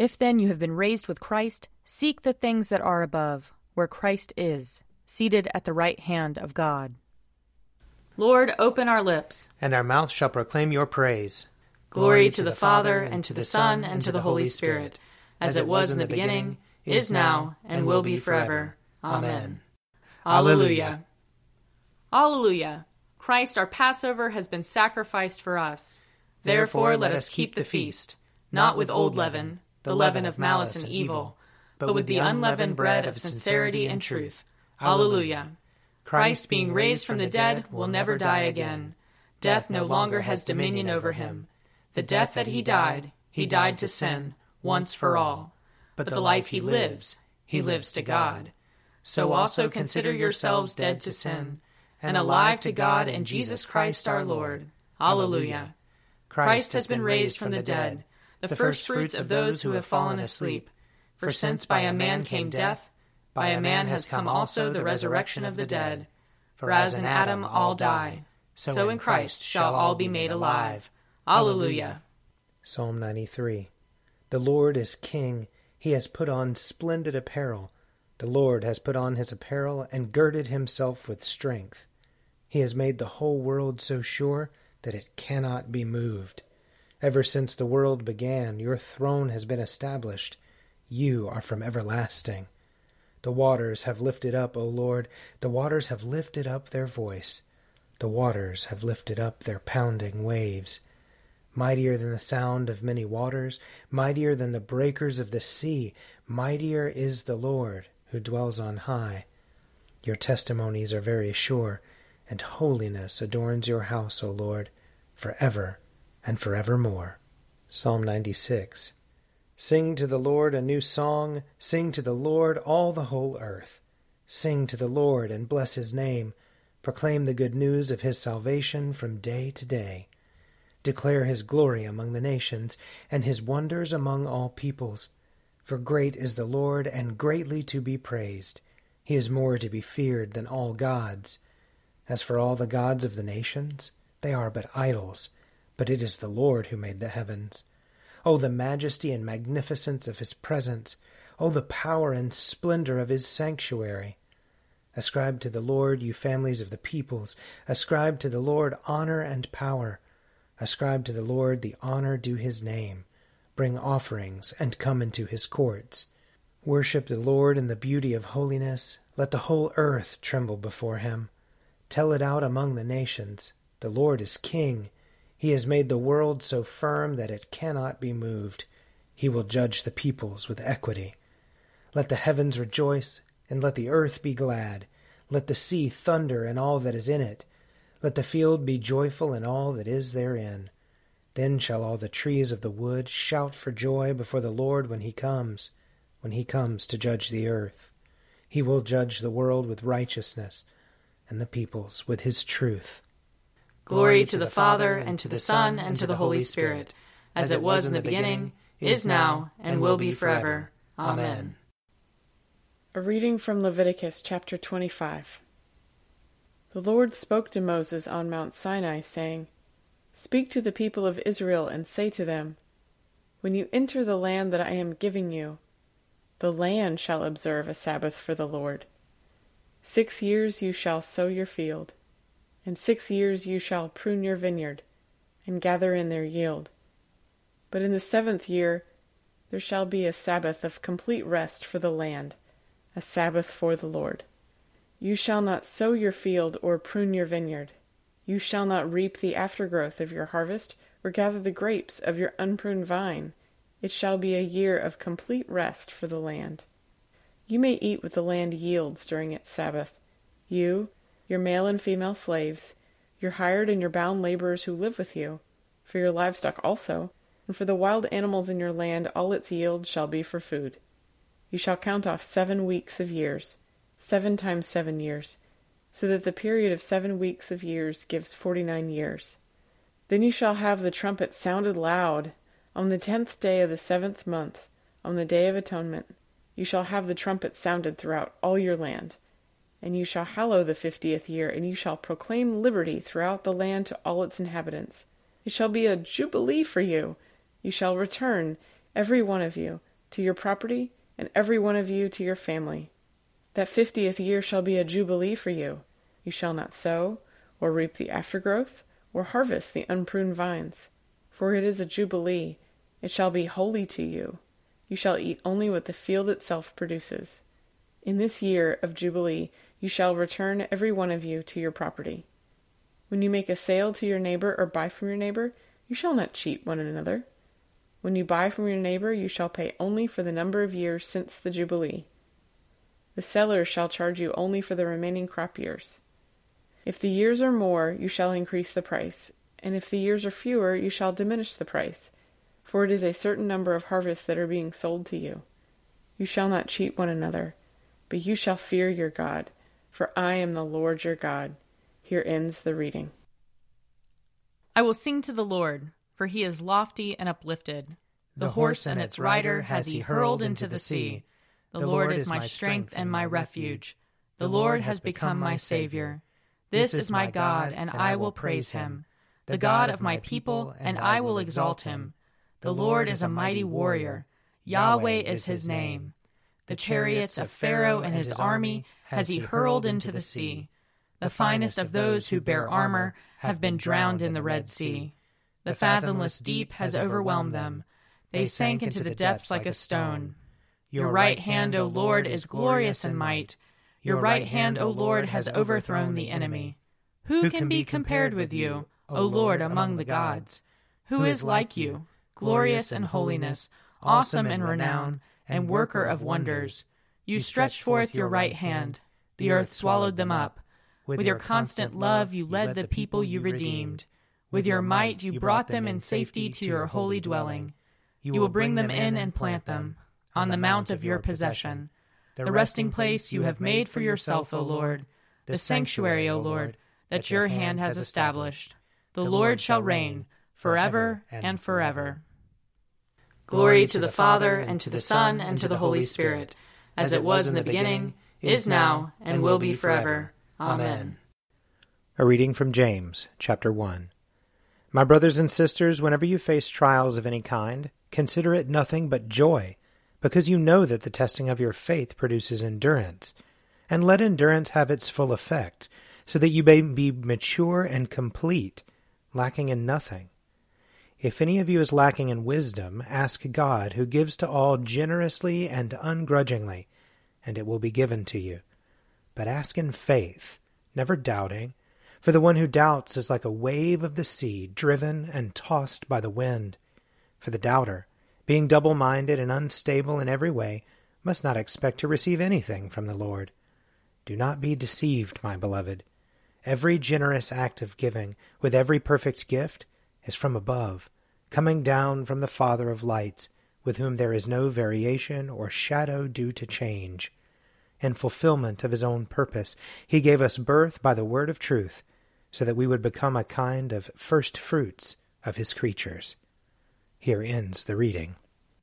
If then you have been raised with Christ, seek the things that are above, where Christ is, seated at the right hand of God. Lord, open our lips, and our mouth shall proclaim your praise. Glory to the Father, and to the Son, and to the Holy Spirit, as it was in the beginning, is now, and will be forever. Amen. Alleluia. Alleluia. Christ our Passover has been sacrificed for us. Therefore let us keep the feast, not with old leaven, the leaven of malice and evil, but with the unleavened bread of sincerity and truth. Alleluia. Christ, being raised from the dead, will never die again. Death no longer has dominion over him. The death that he died to sin, once for all. But the life he lives to God. So also consider yourselves dead to sin, and alive to God in Jesus Christ our Lord. Alleluia. Christ has been raised from the dead, the firstfruits of those who have fallen asleep. For since by a man came death, by a man has come also the resurrection of the dead. For as in Adam all die, so in Christ shall all be made alive. Alleluia. Psalm 93. The Lord is King. He has put on splendid apparel. The Lord has put on his apparel and girded himself with strength. He has made the whole world so sure that it cannot be moved. Ever since the world began, your throne has been established. You are from everlasting. The waters have lifted up, O Lord, the waters have lifted up their voice. The waters have lifted up their pounding waves. Mightier than the sound of many waters, mightier than the breakers of the sea, mightier is the Lord who dwells on high. Your testimonies are very sure, and holiness adorns your house, O Lord, forever and forevermore. Psalm 96. Sing to the Lord a new song, sing to the Lord all the whole earth. Sing to the Lord and bless his name. Proclaim the good news of his salvation from day to day. Declare his glory among the nations, and his wonders among all peoples. For great is the Lord, and greatly to be praised. He is more to be feared than all gods. As for all the gods of the nations, they are but idols, but it is the Lord who made the heavens. O the majesty and magnificence of his presence! O the power and splendor of his sanctuary! Ascribe to the Lord, you families of the peoples. Ascribe to the Lord honor and power. Ascribe to the Lord the honor due his name. Bring offerings and come into his courts. Worship the Lord in the beauty of holiness. Let the whole earth tremble before him. Tell it out among the nations. The Lord is king. He has made the world so firm that it cannot be moved. He will judge the peoples with equity. Let the heavens rejoice, and let the earth be glad. Let the sea thunder and all that is in it. Let the field be joyful and all that is therein. Then shall all the trees of the wood shout for joy before the Lord when he comes to judge the earth. He will judge the world with righteousness, and the peoples with his truth. Glory to the Father, and to the Son, and to the Holy Spirit, as it was in the beginning, is now, and will be forever. Amen. A reading from Leviticus chapter 25. The Lord spoke to Moses on Mount Sinai, saying, Speak to the people of Israel and say to them, When you enter the land that I am giving you, the land shall observe a Sabbath for the Lord. 6 years you shall sow your field, and 6 years you shall prune your vineyard, and gather in their yield. But in the 7th year there shall be a Sabbath of complete rest for the land, a Sabbath for the Lord. You shall not sow your field or prune your vineyard. You shall not reap the aftergrowth of your harvest, or gather the grapes of your unpruned vine. It shall be a year of complete rest for the land. You may eat what the land yields during its Sabbath. You, your male and female slaves, your hired and your bound laborers who live with you, for your livestock also, and for the wild animals in your land, all its yield shall be for food. You shall count off 7 weeks of years, 7 times 7 years, so that the period of 7 weeks of years gives 49 years. Then you shall have the trumpet sounded loud. On the 10th day of the 7th month, on the day of atonement, you shall have the trumpet sounded throughout all your land. And you shall hallow the 50th year, and you shall proclaim liberty throughout the land to all its inhabitants. It shall be a jubilee for you. You shall return, every one of you, to your property, and every one of you to your family. That 50th year shall be a jubilee for you. You shall not sow, or reap the aftergrowth, or harvest the unpruned vines. For it is a jubilee. It shall be holy to you. You shall eat only what the field itself produces. In this year of jubilee you shall return every one of you to your property. When you make a sale to your neighbor or buy from your neighbor, you shall not cheat one another. When you buy from your neighbor, you shall pay only for the number of years since the jubilee. The seller shall charge you only for the remaining crop years. If the years are more, you shall increase the price, and if the years are fewer, you shall diminish the price, for it is a certain number of harvests that are being sold to you. You shall not cheat one another, but you shall fear your God, for I am the Lord your God. Here ends the reading. I will sing to the Lord, for he is lofty and uplifted. The horse and its rider has he hurled into the sea. The Lord is my strength and my refuge. The Lord has become my Savior. This is my God, and I will praise him, the God of my people, and I will exalt him. The Lord is a mighty warrior. Yahweh is his name. The chariots of Pharaoh and his army has he hurled into the sea. The finest of those who bear armor have been drowned in the Red Sea. The fathomless deep has overwhelmed them. They sank into the depths like a stone. Your right hand, O Lord, is glorious in might. Your right hand, O Lord, has overthrown the enemy. Who can be compared with you, O Lord, among the gods? Who is like you, glorious in holiness, awesome in renown, and worker of wonders? You stretched forth your right hand. The earth swallowed them up. With your constant love you led the people you redeemed. With your might you brought them in safety to your holy dwelling. You will bring them in and plant them on the mount of your possession, the resting place you have made for yourself, O Lord, the sanctuary, O Lord, that your hand has established. The Lord shall reign forever and forever. Glory to the Father, and to the Son, and to the Holy Spirit, as it was in the beginning, is now, and will be forever. Amen. A reading from James, chapter 1. My brothers and sisters, whenever you face trials of any kind, consider it nothing but joy, because you know that the testing of your faith produces endurance. And let endurance have its full effect, so that you may be mature and complete, lacking in nothing. If any of you is lacking in wisdom, ask God, who gives to all generously and ungrudgingly, and it will be given to you. But ask in faith, never doubting, for the one who doubts is like a wave of the sea, driven and tossed by the wind. For the doubter, being double-minded and unstable in every way, must not expect to receive anything from the Lord. Do not be deceived, my beloved. Every generous act of giving, with every perfect gift, is from above, coming down from the Father of lights, with whom there is no variation or shadow due to change. In fulfillment of his own purpose, he gave us birth by the word of truth, so that we would become a kind of first fruits of his creatures. Here ends the reading.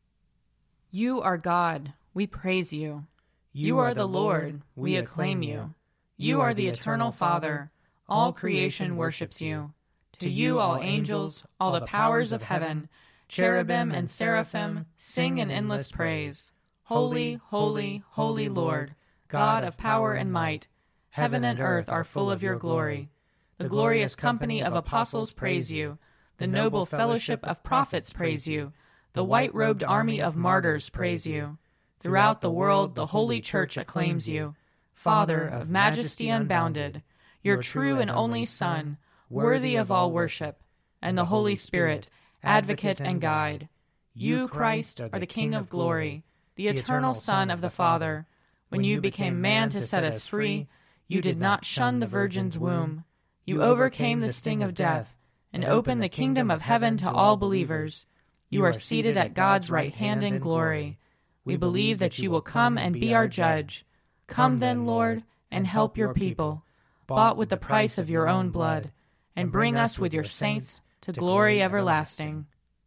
You are God, we praise you. You are the Lord, we acclaim you. You are the eternal Father, all creation worships you. To you all angels, all the powers of heaven, cherubim and seraphim, sing in endless praise. Holy, holy, holy Lord, God of power and might, heaven and earth are full of your glory. The glorious company of apostles praise you. The noble fellowship of prophets praise you. The white-robed army of martyrs praise you. Throughout the world the Holy Church acclaims you. Father of majesty unbounded, your true and only Son, worthy of all worship, and the Holy Spirit, advocate and guide. You, Christ, are the King of glory, the eternal Son of the Father. When you became man to set us free, you did not shun the Virgin's womb. You overcame the sting of death, and opened the kingdom of heaven to all believers. You are seated at God's right hand in glory. We believe that you will come and be our judge. Come then, Lord, and help your people, bought with the price of your own blood, and bring us with your saints to glory everlasting.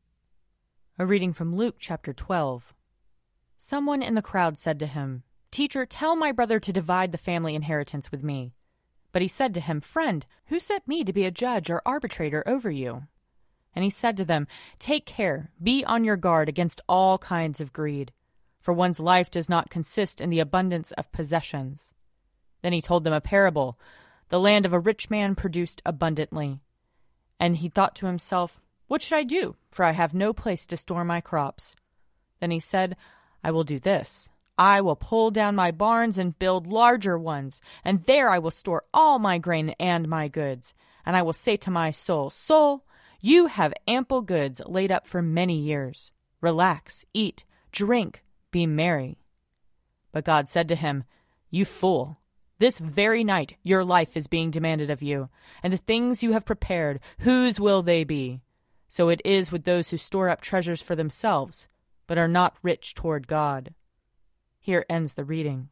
A reading from Luke chapter 12. Someone in the crowd said to him, Teacher, tell my brother to divide the family inheritance with me. But he said to him, Friend, who set me to be a judge or arbitrator over you? And he said to them, Take care, be on your guard against all kinds of greed. for one's life does not consist in the abundance of possessions." Then he told them a parable. The land of a rich man produced abundantly. And he thought to himself, "What should I do? For I have no place to store my crops." Then he said, "I will do this. I will pull down my barns and build larger ones, and there I will store all my grain and my goods. And I will say to my soul, 'Soul, you have ample goods laid up for many years. Relax, eat, drink, be merry.' But God said to him, 'You fool, this very night your life is being demanded of you, and the things you have prepared, whose will they be? So it is with those who store up treasures for themselves, but are not rich toward God.'" Here ends the reading.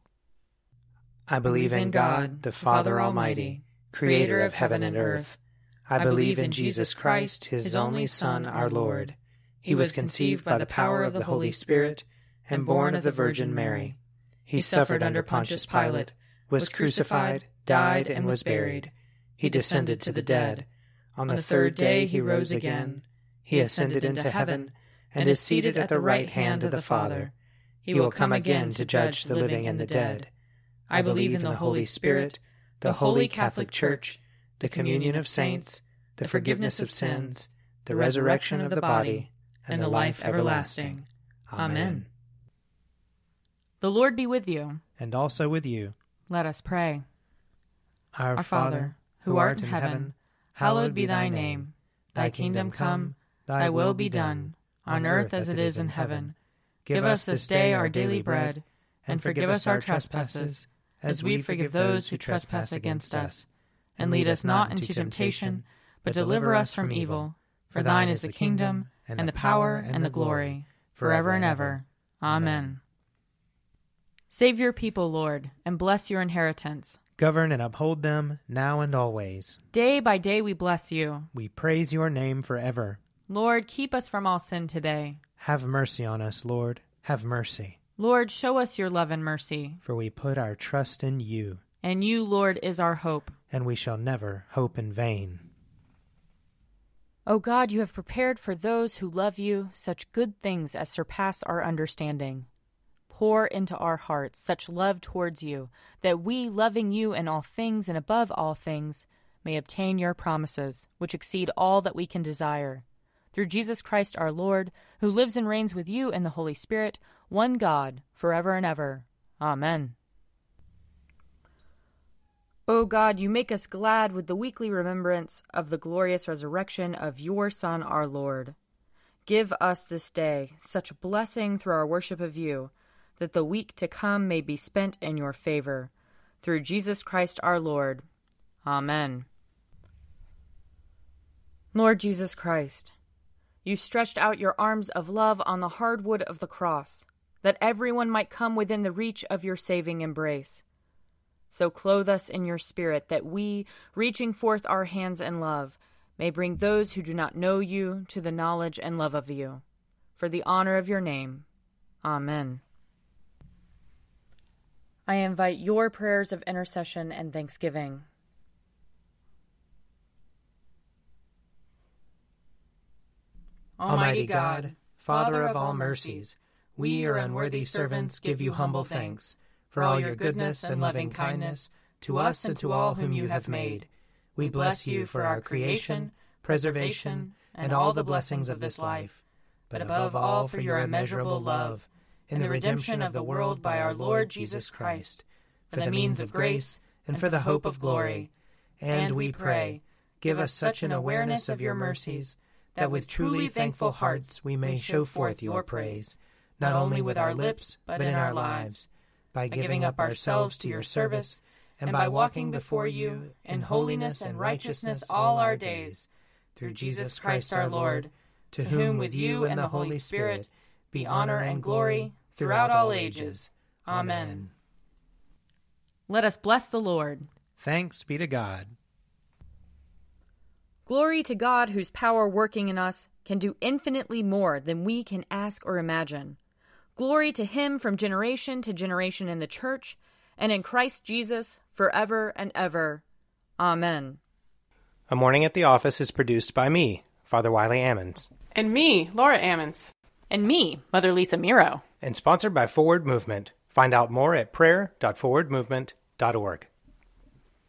I believe in God, the Father Almighty, creator of heaven and earth. I believe in Jesus Christ, his only Son, our Lord. He was conceived by the power of the Holy Spirit and born of the Virgin Mary. He suffered under Pontius Pilate, was crucified, died, and was buried. He descended to the dead. On the third day he rose again. He ascended into heaven and is seated at the right hand of the Father. He will come again to judge the living and the dead. I believe in the Holy Spirit, the Holy Catholic Church, the communion of saints, the forgiveness of sins, the resurrection of the body, and the life everlasting. Amen. The Lord be with you. And also with you. Let us pray. Our Father, who art in heaven, hallowed be thy name. Thy kingdom come, thy will be done, on earth as it is in heaven. Give us this day our daily bread, and forgive us our trespasses, as we forgive those who trespass against us. And lead us not into temptation, but deliver us from evil. For thine is the kingdom, and the power, and the glory, forever and ever. Amen. Save your people, Lord, and bless your inheritance. Govern and uphold them, now and always. Day by day we bless you. We praise your name forever. Lord, keep us from all sin today. Have mercy on us, Lord. Have mercy. Lord, show us your love and mercy. For we put our trust in you. And you, Lord, is our hope. And we shall never hope in vain. O God, you have prepared for those who love you such good things as surpass our understanding. Pour into our hearts such love towards you, that we, loving you in all things and above all things, may obtain your promises, which exceed all that we can desire. Through Jesus Christ our Lord, who lives and reigns with you in the Holy Spirit, one God, forever and ever. Amen. O God, you make us glad with the weekly remembrance of the glorious resurrection of your Son, our Lord. Give us this day such blessing through our worship of you, that the week to come may be spent in your favor. Through Jesus Christ our Lord. Amen. Lord Jesus Christ, you stretched out your arms of love on the hard wood of the cross, that everyone might come within the reach of your saving embrace. So clothe us in your Spirit, that we, reaching forth our hands in love, may bring those who do not know you to the knowledge and love of you. For the honor of your name. Amen. I invite your prayers of intercession and thanksgiving. Almighty God, Father of all mercies, we, your unworthy servants, give you humble thanks for all your goodness and loving kindness to us and to all whom you have made. We bless you for our creation, preservation, and all the blessings of this life, but above all for your immeasurable love in the redemption of the world by our Lord Jesus Christ, for the means of grace and for the hope of glory. And we pray, give us such an awareness of your mercies, that with truly thankful hearts we may show forth your praise, not only with our lips, but in our lives, by giving up ourselves to your service, and by walking before you in holiness and righteousness all our days, through Jesus Christ our Lord, to whom with you and the Holy Spirit be honor and glory throughout all ages. Amen. Let us bless the Lord. Thanks be to God. Glory to God, whose power working in us can do infinitely more than we can ask or imagine. Glory to him from generation to generation in the church, and in Christ Jesus, forever and ever. Amen. A Morning at the Office is produced by me, Father Wiley Ammons. And me, Laura Ammons. And me, Mother Lisa Miro. and sponsored by Forward Movement. Find out more at prayer.forwardmovement.org.